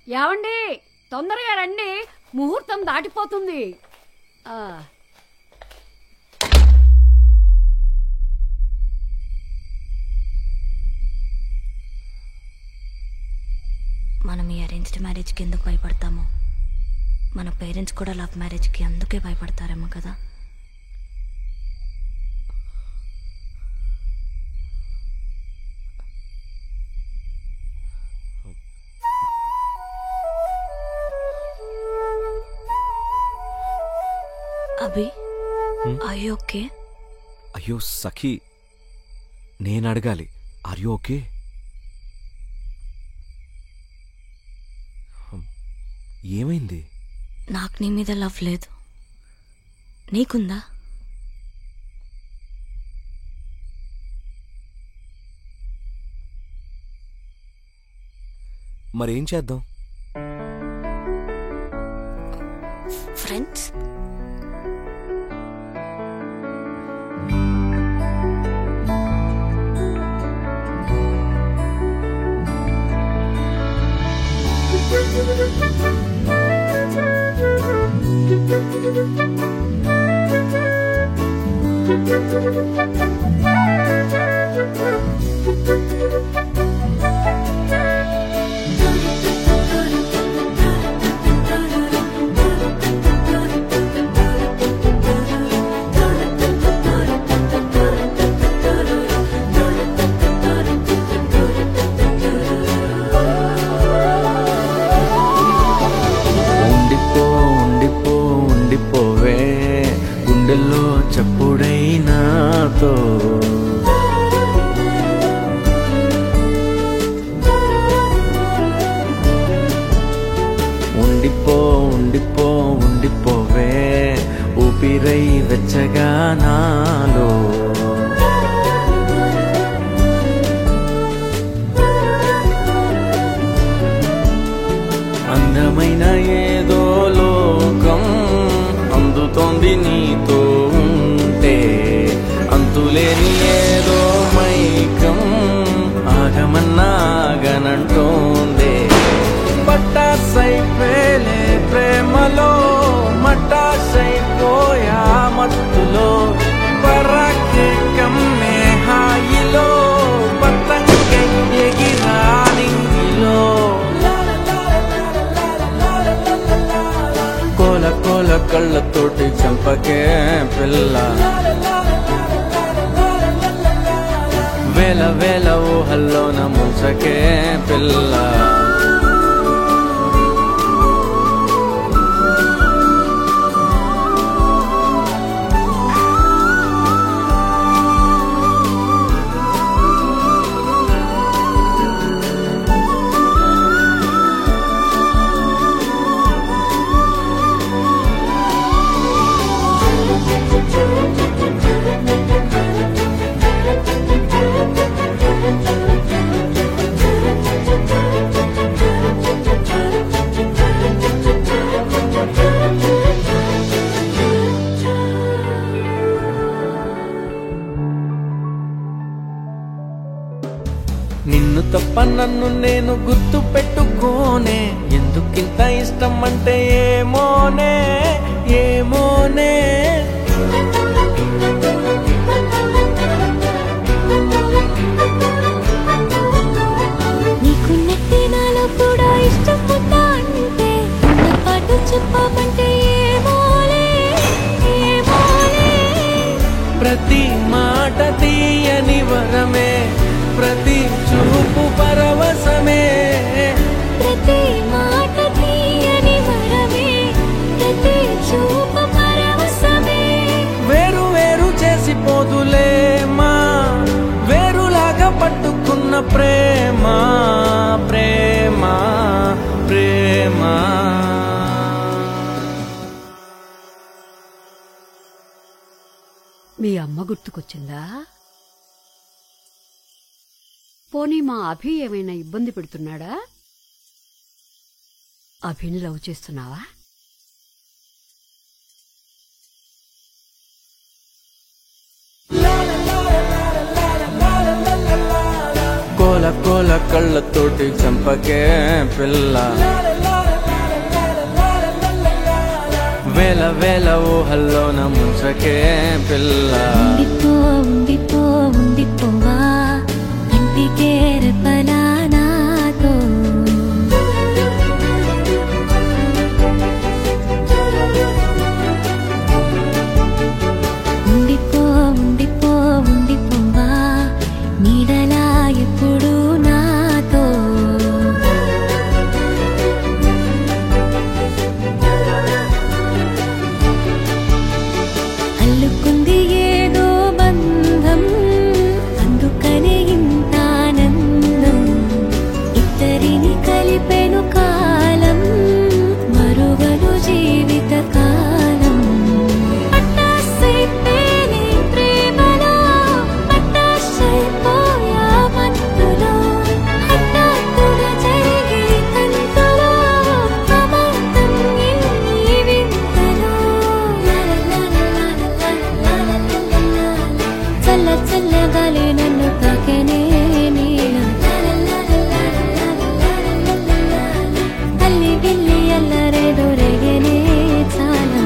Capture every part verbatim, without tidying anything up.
ఏవండి, తొందరగా రండి, ముహూర్తం దాటిపోతుంది. మనం ఈ అరేంజ్డ్ మ్యారేజ్కి ఎందుకు భయపడతామో మన పేరెంట్స్ కూడా లవ్ మ్యారేజ్కి అందుకే భయపడతారేమో కదా. Abhi, are you okay? అయ్యో సఖీ, నేను అడగాలి, ఆర్ యు ఓకే? ఏమైంది? నాకు నీ మీద లవ్ లేదు, నీకుందా? మరేం చేద్దాం? ఫ్రెండ్స్. చెప్పుడైనాతో ఉండిపో ఉండిపో ఉండిపోవే ఊపిరై వెచ్చగా నాలో. అందమైన ఏదో లోకం అందుతోంది నీతో ఉంటే, అంతులేని ఏదో మైకం ఆగమన్నాగనంటోందే. పట్టాసైపోలే ప్రేమలో మట్టాసైపోయా మత్తులో, పరాకే కమ్మే హాయిలో పతంగై ఎగిరానింగిలో. కోల కోల కళ్ళతోటి చంపకే పిల్ల, వేల వేల ఊహల్లోన ముంచకే పిల్ల. నిన్ను తప్ప నన్ను నేను గుర్తు పెట్టుకోనే, ఎందుకింత ఇష్టం అంటే ఏమోనే ఏమోనే. నీకు నెట్టి నాలో కూడా ఇష్టం ఉందా అంటే, పాటు చెప్పమంటే ఏమోలే ఏమోలే. ప్రతి మాట తీయని వరమే, ప్రతి చూపు పరవశమే, ప్రతి మాట తీయని వరమే, ప్రతి చూపు పరవశమే. వేరు వేరు చేసిపోదులే మా వేరులాగా పట్టుకున్న ప్రేమ ప్రేమ ప్రేమ. మీ అమ్మ గుర్తుకొచ్చిందా? పోనీ మా అభి ఏమైనా ఇబ్బంది పెడుతున్నాడా? అభిని లవ్ చేస్తున్నావా? కోల కోల కోల కళ్ళతోటి చంపకే పిల్ల, వేల వేల ఊహల్లోన ముంచకే పిల్ల. ఉండిపో ఉండిపో ఉండిపోవా కంటికే రెప్పలా నాతో, ఉండిపో ఉండిపో ఉండిపోవా నీడలా ఎప్పుడు నాతో. అల్లుకుంది ఏదో బంధం, అందుకనే ఇంత ఆనందం, ఇద్దరిని కలిపెను కాలం, మరువను జీవిత కాలం. పట్టాసైపోయిని ప్రేమలో, పట్టాసైపోయా మత్తులో, హఠాత్తుగా జరిగే తంతులో, అమృతం ఇన్ని వింతలో. చల్ల చల్ల గాలి నన్ను తాకెనే నీలా, అల్లి బిల్లి అల్లరేదో రేగనే చాలా.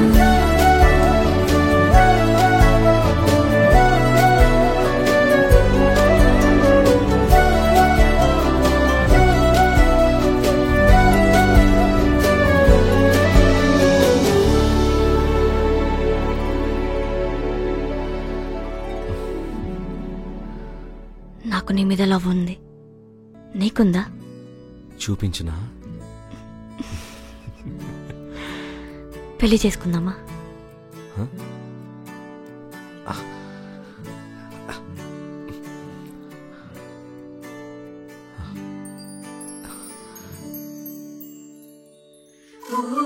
నాకు నీ మీద లవ్ ఉంది, నీకుందా? చూపించినా? పెళ్లి చేసుకుందామా? హ? ఓ